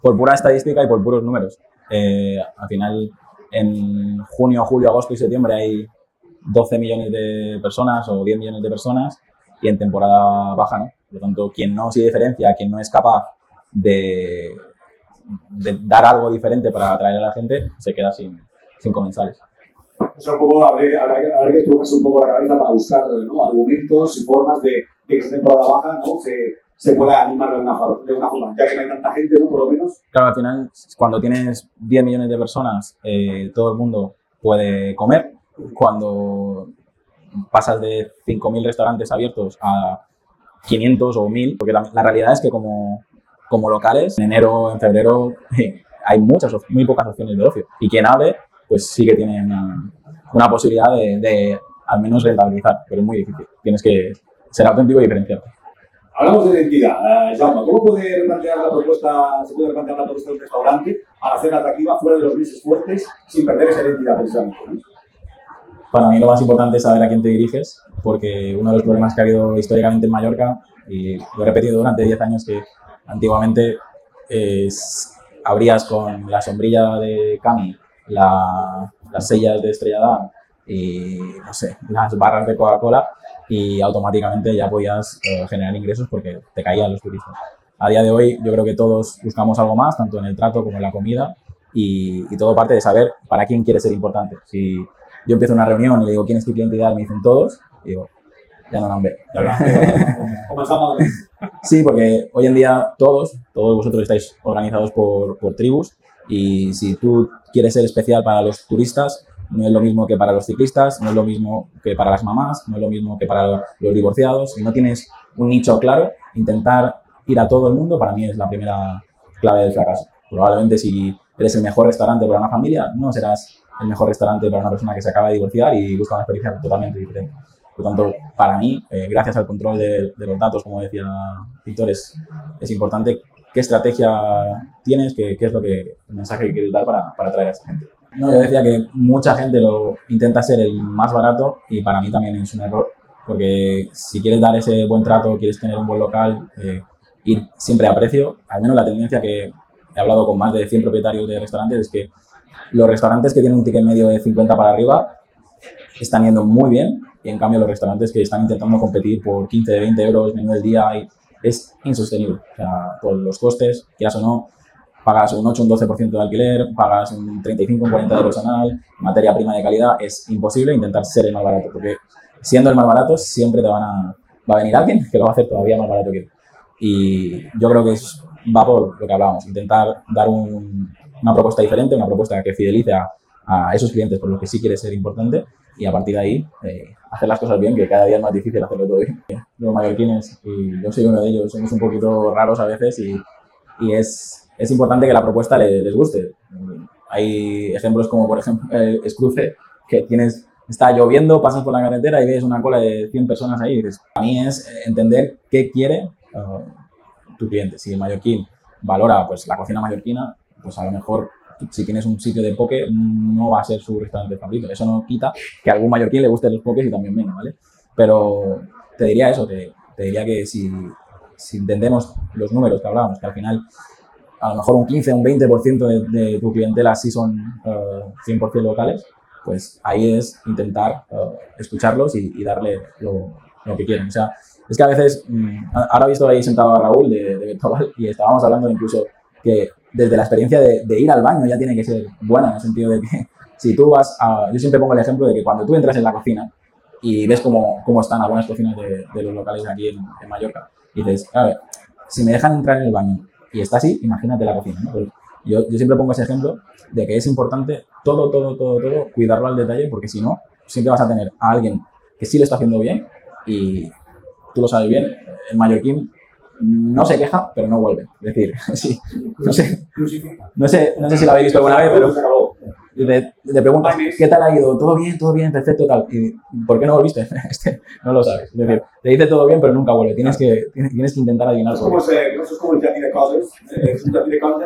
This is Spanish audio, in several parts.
por pura estadística y por puros números. Al final, en junio, julio, agosto y septiembre hay 12 millones de personas o 10 millones de personas y en temporada baja, ¿no? Por lo tanto, quien no se diferencia, quien no es capaz de dar algo diferente para atraer a la gente, se queda sin comensales. O sea, un poco habrá que estrujarse un poco la cabeza para buscar, ¿no?, argumentos y formas de que esta temporada baja, ¿no?, se pueda animar de una forma, ya que no hay tanta gente, ¿no?, por lo menos. Claro, al final, cuando tienes 10 millones de personas, todo el mundo puede comer. Cuando pasas de 5.000 restaurantes abiertos a 500 o 1.000, porque la realidad es que como locales, en enero, en febrero, hay muy pocas opciones de ocio. Y quien abre, pues sí que tiene una posibilidad de al menos rentabilizar, pero es muy difícil. Tienes que ser auténtico y diferenciado. Hablamos de identidad. Jaume, ¿cómo se puede replantear la propuesta de un restaurante para hacerla atractiva fuera de los meses fuertes sin perder esa identidad precisamente, ¿no? Para mí lo más importante es saber a quién te diriges, porque uno de los problemas que ha habido históricamente en Mallorca, y lo he repetido durante 10 años, que antiguamente abrías con la sombrilla de Cami, las sellas de Estrella Damm y, no sé, las barras de Coca-Cola, y automáticamente ya podías generar ingresos porque te caían los turistas. A día de hoy yo creo que todos buscamos algo más, tanto en el trato como en la comida, y todo parte de saber para quién quieres ser importante. Si yo empiezo una reunión y le digo ¿quién es tu cliente ideal? Me dicen todos, y digo, ya no han ve. Sí, porque hoy en día todos vosotros estáis organizados por tribus, y si tú quieres ser especial para los turistas, no es lo mismo que para los ciclistas, no es lo mismo que para las mamás, no es lo mismo que para los divorciados. Si no tienes un nicho claro, intentar ir a todo el mundo para mí es la primera clave del fracaso. Probablemente si eres el mejor restaurante para una familia, no serás el mejor restaurante para una persona que se acaba de divorciar y busca una experiencia totalmente diferente. Por lo tanto, para mí, gracias al control de los datos, como decía Víctor, es importante qué estrategia tienes, qué es el mensaje que quieres dar para atraer a esa gente. No, yo decía que mucha gente intenta ser el más barato, y para mí también es un error, porque si quieres dar ese buen trato, quieres tener un buen local, ir siempre a precio. Al menos la tendencia que he hablado con más de 100 propietarios de restaurantes es que los restaurantes que tienen un ticket medio de 50 para arriba están yendo muy bien, y en cambio los restaurantes que están intentando competir por 15, 20 euros menú del día es insostenible. O sea, por los costes, quieras o no, pagas un 8, un 12% de alquiler, pagas un 35, un 40 de personal, materia prima de calidad. Es imposible intentar ser el más barato, porque siendo el más barato siempre va a venir alguien que lo va a hacer todavía más barato que tú. Y yo creo que va por lo que hablábamos, intentar dar una propuesta diferente, una propuesta que fidelice a esos clientes por los que sí quieres ser importante, y a partir de ahí hacer las cosas bien, que cada día es más difícil hacerlo todo bien. Los mallorquines, y yo soy uno de ellos, somos un poquito raros a veces, y es importante que la propuesta les guste. Hay ejemplos como, por ejemplo, Escruce, que está lloviendo, pasas por la carretera y ves una cola de 100 personas ahí. Y dices, a mí es entender qué quiere tu cliente. Si el mallorquín valora pues la cocina mallorquina, pues a lo mejor si tienes un sitio de poke no va a ser su restaurante favorito. Eso no quita que a algún mallorquín le gusten los pokes y también venga, ¿vale? Pero te diría eso, te diría que si entendemos los números que hablábamos, que al final a lo mejor un 15 o un 20% de tu clientela sí son 100% locales, pues ahí es intentar escucharlos y darle lo que quieren. O sea, es que a veces, ahora he visto ahí sentado a Raúl de Virtual, y estábamos hablando incluso que desde la experiencia de ir al baño ya tiene que ser buena, en el sentido de que si tú yo siempre pongo el ejemplo de que cuando tú entras en la cocina y ves cómo están algunas cocinas de los locales aquí en Mallorca, y dices, a ver, si me dejan entrar en el baño y está así, imagínate la cocina, ¿no? Pues yo siempre pongo ese ejemplo de que es importante todo cuidarlo al detalle, porque si no, siempre vas a tener a alguien que sí lo está haciendo bien, y tú lo sabes bien, el mallorquín no se queja, pero no vuelve. Es decir, sí, no sé si lo habéis visto alguna vez, pero te preguntas, ¿qué tal ha ido? Todo bien, perfecto, tal. ¿Y por qué no volviste? No lo sabes. Es decir, te dice todo bien, pero nunca vuelve. Tienes que intentar adivinar. Eso es como el ya tiene cosas. Ya tiene cosas.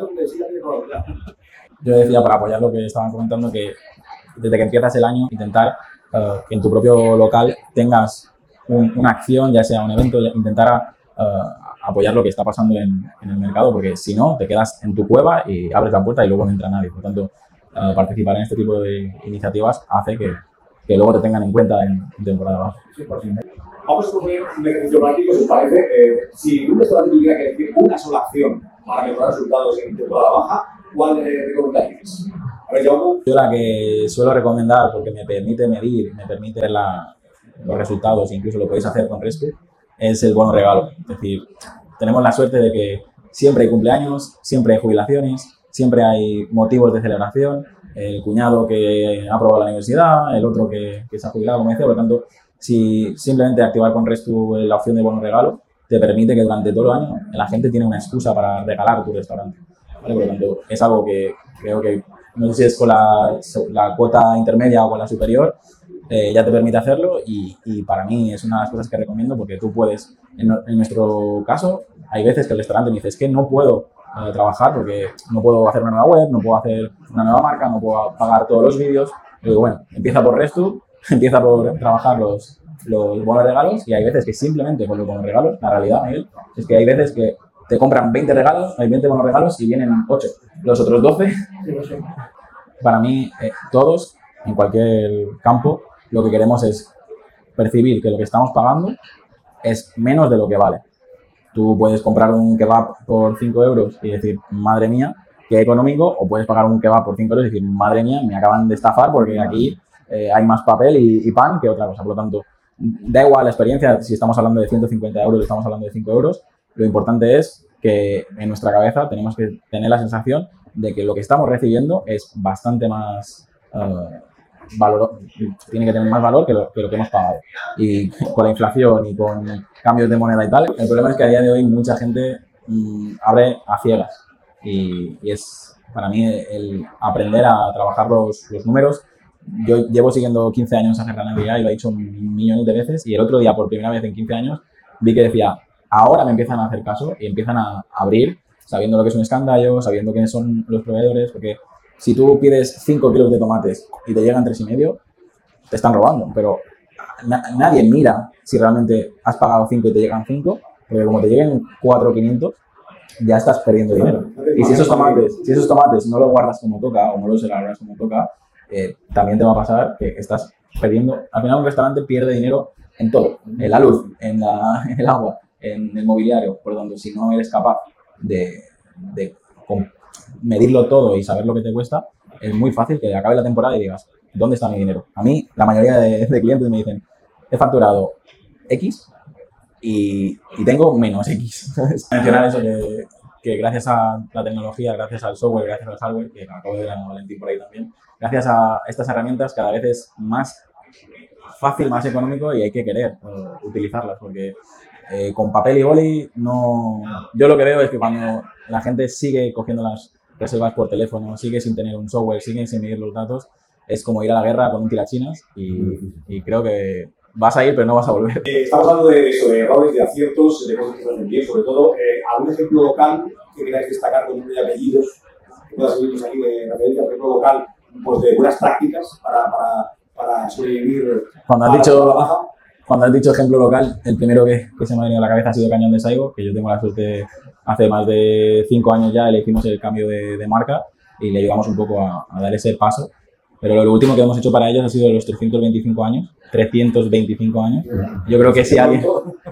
Yo decía, para apoyar lo que estaban comentando, que desde que empiezas el año, intentar que en tu propio local tengas una acción, ya sea un evento, intentar apoyar lo que está pasando en el mercado, porque si no, te quedas en tu cueva y abres la puerta y luego no entra nadie. Por lo tanto, participar en este tipo de iniciativas hace que luego te tengan en cuenta en temporada baja. Vamos a poner un ejercicio práctico, si os parece. Si un restaurante tuviera que decir una sola acción para mejorar resultados en temporada baja, ¿cuál recomendaríais? A ver, yo la que suelo recomendar, porque me permite medir, me permite ver los resultados, incluso lo podéis hacer con Restu, es el bono regalo. Es decir, tenemos la suerte de que siempre hay cumpleaños, siempre hay jubilaciones, siempre hay motivos de celebración, el cuñado que ha aprobado la universidad, el otro que se ha jubilado, como decía. Por lo tanto, si simplemente activar con Restu la opción de bono regalo, te permite que durante todo el año la gente tiene una excusa para regalar tu restaurante, ¿vale? Por lo tanto, es algo que creo que, no sé si es con la cuota intermedia o con la superior, ya te permite hacerlo y para mí es una de las cosas que recomiendo, porque tú puedes, en nuestro caso, hay veces que el restaurante me dice, es que no puedo trabajar porque no puedo hacer una nueva web, no puedo hacer una nueva marca, no puedo pagar todos los vídeos. Y digo, bueno, empieza por Restu, empieza por trabajar los bonos regalos, y hay veces que simplemente con los bonos regalos, la realidad, Miguel, es que hay veces que te compran 20 regalos, hay 20 bonos regalos y vienen 8. Los otros 12, para mí, todos, en cualquier campo, lo que queremos es percibir que lo que estamos pagando es menos de lo que vale. Tú puedes comprar un kebab por 5 euros y decir, madre mía, qué económico, o puedes pagar un kebab por 5 euros y decir, madre mía, me acaban de estafar porque aquí hay más papel y pan que otra cosa. Por lo tanto, da igual la experiencia, si estamos hablando de 150 euros o estamos hablando de 5 euros, lo importante es que en nuestra cabeza tenemos que tener la sensación de que lo que estamos recibiendo es bastante más valor, tiene que tener más valor que lo que hemos pagado. Y con la inflación y con cambios de moneda y tal, el problema es que a día de hoy mucha gente abre a ciegas. Y es para mí el aprender a trabajar los números. Yo llevo siguiendo 15 años a Ferran y lo he dicho millones de veces, y el otro día, por primera vez en 15 años, vi que decía, ahora me empiezan a hacer caso y empiezan a abrir, sabiendo lo que es un escándalo, sabiendo quiénes son los proveedores, porque si tú pides 5 kilos de tomates y te llegan 3,5, te están robando, pero nadie mira si realmente has pagado 5 y te llegan 5, porque como te lleguen 4,500, ya estás perdiendo dinero. Y si esos tomates no los guardas como toca o no los elaboras como toca, también te va a pasar que estás perdiendo. Al final un restaurante pierde dinero en todo, en la luz, en el agua, en el mobiliario. Por lo tanto, si no eres capaz de medirlo todo y saber lo que te cuesta, es muy fácil que acabe la temporada y digas, ¿dónde está mi dinero? A mí, la mayoría de clientes me dicen, he facturado X y tengo menos X. Mencionar eso que gracias a la tecnología, gracias al software, gracias al hardware, que acabo de ver a Valentín por ahí también, gracias a estas herramientas cada vez es más fácil, más económico, y hay que querer utilizarlas, porque con papel y boli no. Yo lo que veo es que cuando la gente sigue cogiendo las reservas por teléfono, sigue sin tener un software, sigue sin medir los datos, es como ir a la guerra con un tirachinas, y creo que vas a ir pero no vas a volver. Estamos hablando de eso, de errores, de aciertos, de cosas que no bien, sobre todo. ¿Algún ejemplo local que queráis destacar con nombre y apellidos? Que pueda seguirnos aquí de referencia, ejemplo local, pues de buenas prácticas para sobrevivir. Cuando has dicho ejemplo local, el primero que se me ha venido a la cabeza ha sido Cañón de Saigo, que yo tengo la suerte, hace más de 5 años ya le hicimos el cambio de marca y le ayudamos un poco a dar ese paso. Pero lo último que hemos hecho para ellos ha sido los 325 años. Yo creo que sí alguien.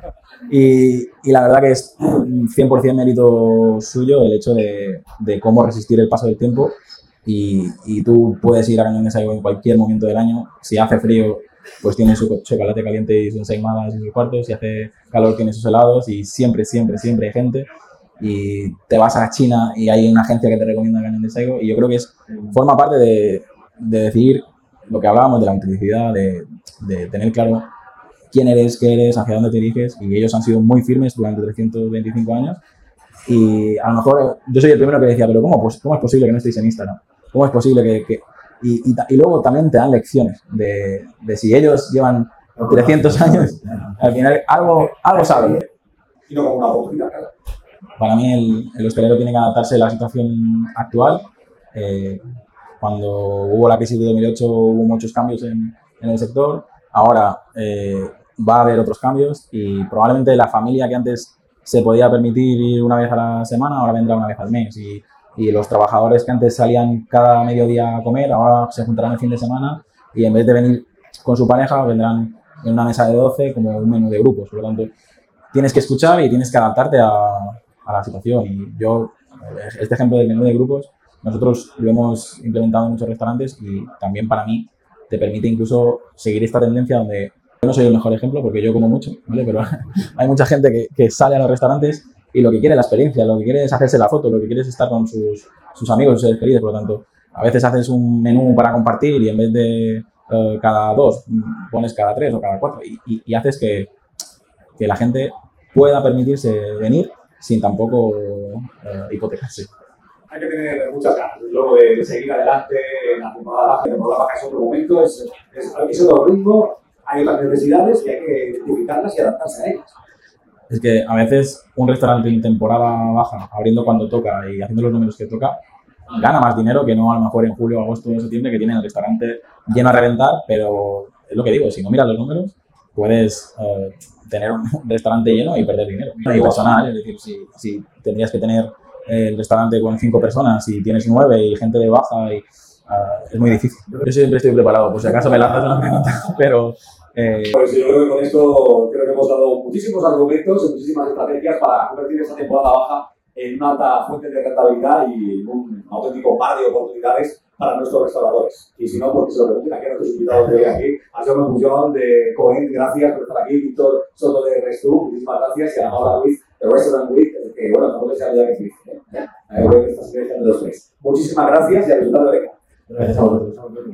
Y la verdad que es 100% mérito suyo el hecho de cómo resistir el paso del tiempo. Y tú puedes ir a Cañón de Saigo en cualquier momento del año. Si hace frío, pues tiene su chocolate caliente y sus ensaimadas y sus cuartos. Si hace calor, tiene sus helados, y siempre hay gente. Y te vas a China y hay una agencia que te recomienda Cañón de Saigo, y yo creo que forma parte de decir lo que hablábamos de la autenticidad, de tener claro quién eres, qué eres, hacia dónde te diriges, y ellos han sido muy firmes durante 325 años. Y a lo mejor yo soy el primero que decía, pero ¿cómo es posible que no estéis en Instagram? ¿Cómo es posible que y luego también te dan lecciones de si ellos llevan 300 años, al final algo saben. Y no como una oportunidad, claro. Para mí el hostelero tiene que adaptarse a la situación actual. Cuando hubo la crisis de 2008 hubo muchos cambios en el sector. Ahora va a haber otros cambios, y probablemente la familia que antes se podía permitir ir una vez a la semana, ahora vendrá una vez al mes. Y los trabajadores que antes salían cada mediodía a comer, ahora se juntarán el fin de semana y en vez de venir con su pareja, vendrán en una mesa de 12 como un menú de grupos. Por lo tanto, tienes que escuchar y tienes que adaptarte a la situación. Y yo, este ejemplo del menú de grupos, nosotros lo hemos implementado en muchos restaurantes y también para mí te permite incluso seguir esta tendencia donde yo no soy el mejor ejemplo porque yo como mucho, ¿vale? Pero hay mucha gente que sale a los restaurantes y lo que quiere es la experiencia, lo que quiere es hacerse la foto, lo que quiere es estar con sus amigos, sus seres queridos. Por lo tanto, a veces haces un menú para compartir y en vez de cada 2, pones cada 3 o cada 4 y haces que la gente pueda permitirse venir sin tampoco hipotecarse. Hay que tener muchas ganas, luego de seguir adelante en la temporada baja. La temporada baja es otro momento, es otro ritmo, hay otras necesidades y hay que identificarlas y adaptarse a ellas. Es que a veces un restaurante en temporada baja, abriendo cuando toca y haciendo los números que toca, gana más dinero que no a lo mejor en julio, agosto o septiembre, que tienen el restaurante lleno a reventar, pero es lo que digo, si no miras los números, puedes tener un restaurante lleno y perder dinero. Y personal, es decir, si tendrías que tener el restaurante con 5 personas y tienes 9 y gente de baja, es muy difícil. Yo siempre estoy preparado, por si acaso me lanzas una pregunta, pero... Pues yo creo que con esto hemos dado muchísimos argumentos y muchísimas estrategias para convertir esta temporada baja en una alta fuente de rentabilidad y un auténtico par de oportunidades para nuestros restauradores. Y si no, porque se lo pregunten aquí a nuestros invitados de hoy aquí, a Jaume Pujol de Cohen, gracias por estar aquí, Víctor Soto de Restú, muchísimas gracias, y a Paula Ruiz de Restaurant Week, que bueno, tampoco les sea ya que feliz. Creo que esta sinergia de los tres. Muchísimas gracias y a disfrutar de Oreca. Gracias a vosotros.